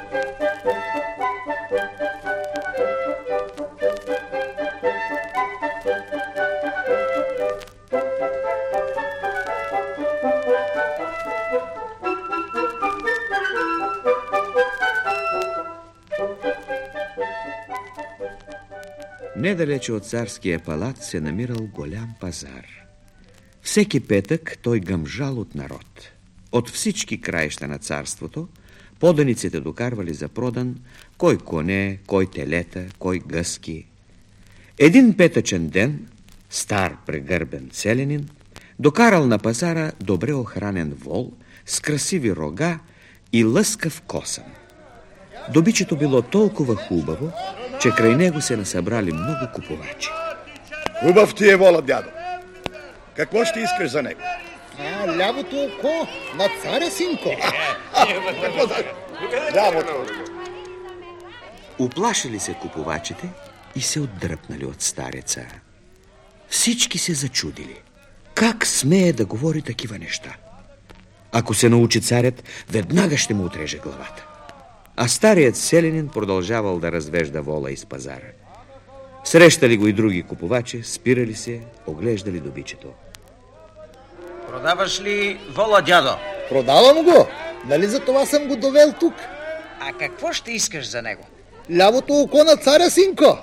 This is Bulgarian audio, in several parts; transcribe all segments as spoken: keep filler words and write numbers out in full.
Недалече от царския палат се намирал голям пазар. Всеки петък той гъмжал от народ. От всички краища на царството поданиците докарвали за продан кой коне, кой телета, кой гъски. Един петъчен ден стар прегърбен селянин докарал на пазара добре охранен вол с красиви рога и лъскав косъм. Добичето било толкова хубаво, че край него се насъбрали много купувачи. Хубав ти е вола, дядо. Какво ще искаш за него? А, лявото око на царя Синко. Какво за... Лявото. Уплашили се купувачите и се отдръпнали от стареца. Всички се зачудили. Как смее да говори такива неща? Ако се научи царят, веднага ще му отреже главата. А старият селянин продължавал да развежда вола из пазара. Срещали го и други купувачи, спирали се, оглеждали добичето. Продаваш ли вола, дядо? Продавам го. Нали за това съм го довел тук? А какво ще искаш за него? Лявото око на царя Синко.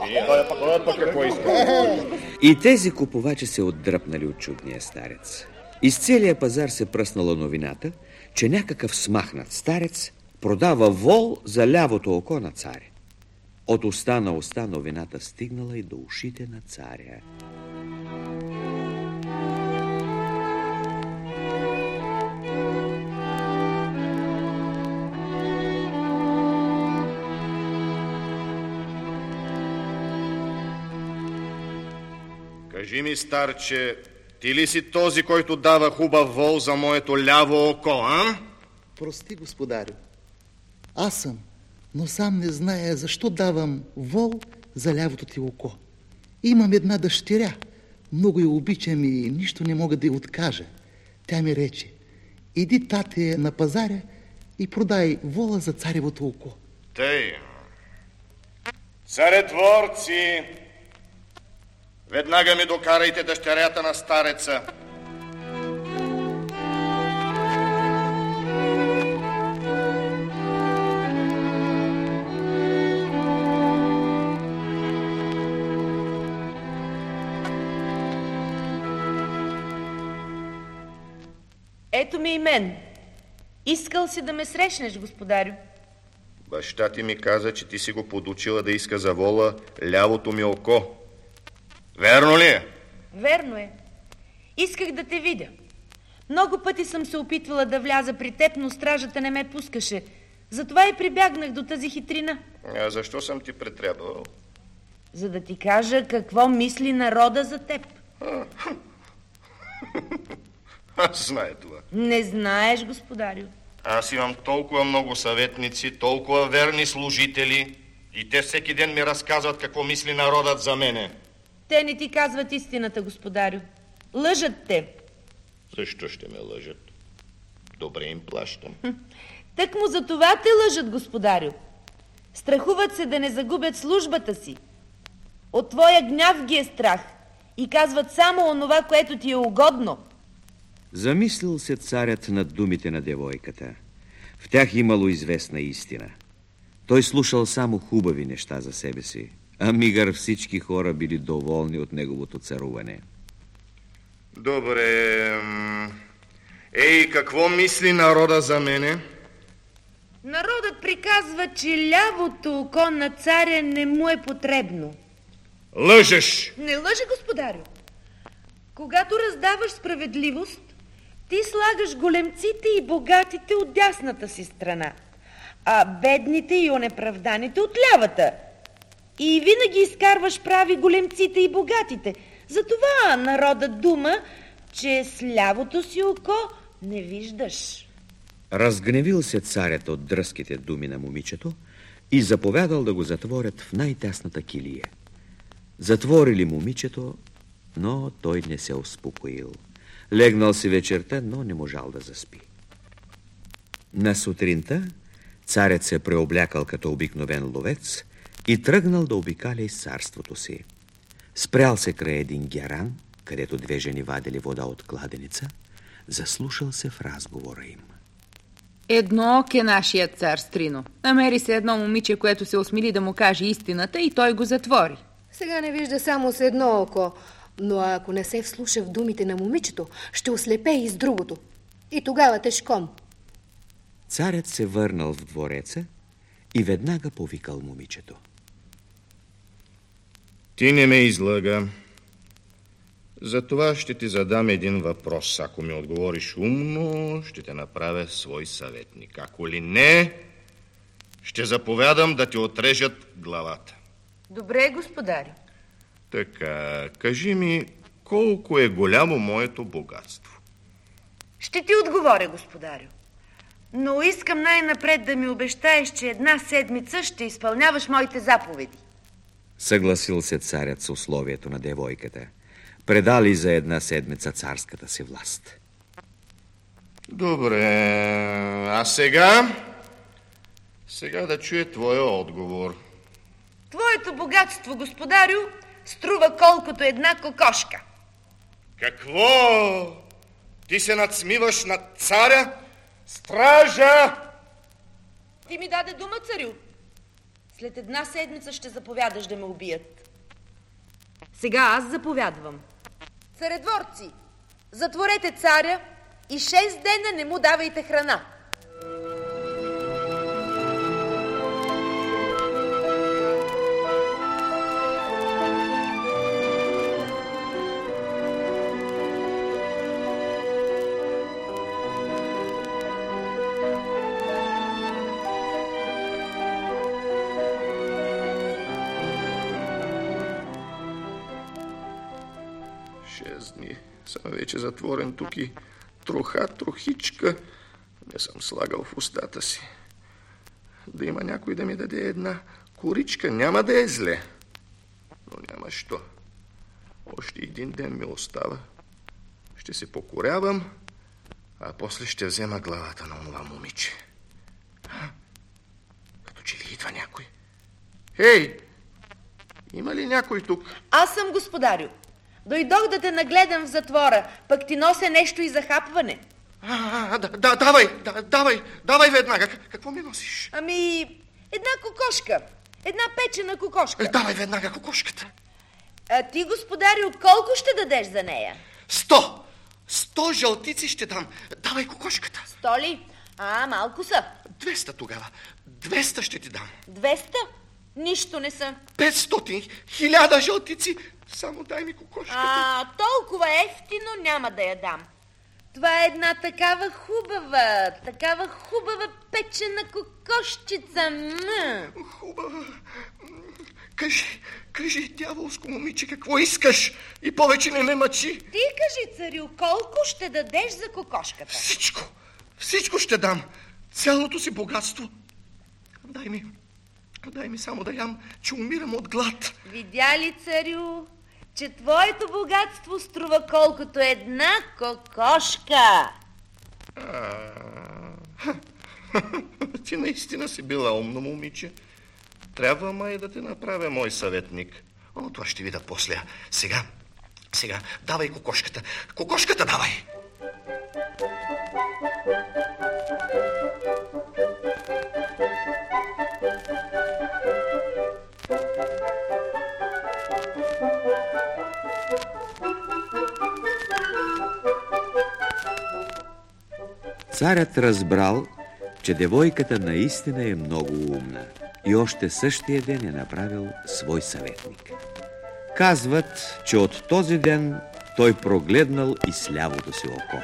И тези купувачи се отдръпнали от чудния старец. Из целия пазар се пръснала новината, че някакъв смахнат старец продава вол за лявото око на царя. От уста на уста новината стигнала и до ушите на царя. Кажи ми, старче, ти ли си този, който дава хубав вол за моето ляво око, а? Прости, господарю. Аз съм, но сам не зная защо давам вол за лявото ти око. Имам една дъщеря. Много я обичам и нищо не мога да й откажа. Тя ми рече: иди, тате, на пазаря и продай вола за царевото око. Тъй. Царедворци, веднага ми докарайте дъщерята на стареца. Ето ми и мен. Искал си да ме срещнеш, господарю. Баща ти ми каза, че ти си го подучила да иска за вола лявото ми око. Верно ли е? Верно е. Исках да те видя. Много пъти съм се опитвала да вляза при теб, но стражата не ме пускаше. Затова и прибягнах до тази хитрина. А защо съм ти претрябвал? За да ти кажа какво мисли народа за теб. Аз знае това. Не знаеш, господарю. Аз имам толкова много съветници, толкова верни служители и те всеки ден ми разказват какво мисли народът за мене. Те не ти казват истината, господарю. Лъжат те. Защо ще ме лъжат? Добре им плащам. Тък му за това те лъжат, господарю. Страхуват се да не загубят службата си. От твоя гняв ги е страх и казват само онова, което ти е угодно. Замислил се царят над думите на девойката. В тях имало известна истина. Той слушал само хубави неща за себе си, а мигър всички хора били доволни от неговото царуване. Добре. Ей, какво мисли народа за мене? Народът приказва, че лявото око на царя не му е потребно. Лъжеш! Не лъжа, господарю. Когато раздаваш справедливост, ти слагаш големците и богатите от дясната си страна, а бедните и онеправданите от лявата. И винаги изкарваш прави големците и богатите. Затова народът дума, че с лявото си око не виждаш. Разгневил се царят от дръзките думи на момичето и заповядал да го затворят в най-тясната килия. Затворили момичето, но той не се успокоил. Легнал си вечерта, но не можал да заспи. На сутринта Царят се преоблякал като обикновен ловец и тръгнал да обикаля из царството си. Спрял се край един геран, където две жени вадели вода от кладеница, заслушал се в разговора им. Едноок е нашият цар, Стрино. Намери се едно момиче, което се осмели да му каже истината и той го затвори. Сега не вижда само с едно око, но ако не се вслуша в думите на момичето, ще ослепе и с другото. И тогава тежком. Царят се върнал в двореца и веднага повикал момичето. Ти не ме излъга. Затова ще ти задам един въпрос. Ако ми отговориш умно, ще те направя свой съветник. Ако ли не, ще заповядам да ти отрежат главата. Добре, господарю. Така, кажи ми, колко е голямо моето богатство? Ще ти отговоря, господарю. Но искам най-напред да ми обещаеш, че една седмица ще изпълняваш моите заповеди. Съгласил се царят с условието на девойката. Предали за една седмица царската си власт. Добре, а сега... Сега да чуя твоя отговор. Твоето богатство, господарю, струва колкото една кокошка. Какво? Ти се надсмиваш над царя? Стража! Ти ми даде дума, царю. След една седмица ще заповядаш да ме убият. Сега аз заповядвам. Царедворци, затворете царя и шест дена не му давайте храна. Шест дни съм вече затворен тук и троха, трохичка не съм слагал в устата си. Да има някой да ми даде една коричка, няма да е зле. Но няма що. Още един ден ми остава. Ще се покорявам, а после ще взема главата на онова момиче. А? Като че ли идва някой? Ей! Има ли някой тук? Аз съм господарю. Дойдох да те нагледам в затвора, пък ти нося нещо и за хапване. А, а, да, да, давай, да, давай, давай веднага. Какво ми носиш? Ами, една кокошка. Една печена кокошка. Давай веднага кокошката. А ти, господарю, колко ще дадеш за нея? Сто! Сто жълтици ще дам. Давай кокошката. Сто ли? А, малко са. Двеста тогава. Двеста ще ти дам. Двеста? Нищо не са. Петстотин, хиляда жълтици. Само дай ми кокошката. А, толкова ефтино няма да я дам. Това е една такава хубава, такава хубава печена кокошчица. М. Хубава. Кажи, кажи, дяволско момиче, какво искаш? И повече не ме мъчи. Ти кажи, царю, колко ще дадеш за кокошката? Всичко, всичко ще дам. Цялото си богатство. Дай ми, дай ми само да ям, че умирам от глад. Видя ли, царю, че твоето богатство струва колкото една кокошка? А, ти наистина си била умно, момиче. Трябва май да те направя мой съветник. О, това ще видя после. Сега, сега, давай кокошката. Кокошката давай! Царят разбрал, че девойката наистина е много умна и още същия ден е направил свой съветник. Казват, че от този ден той прогледнал и с лявото си око.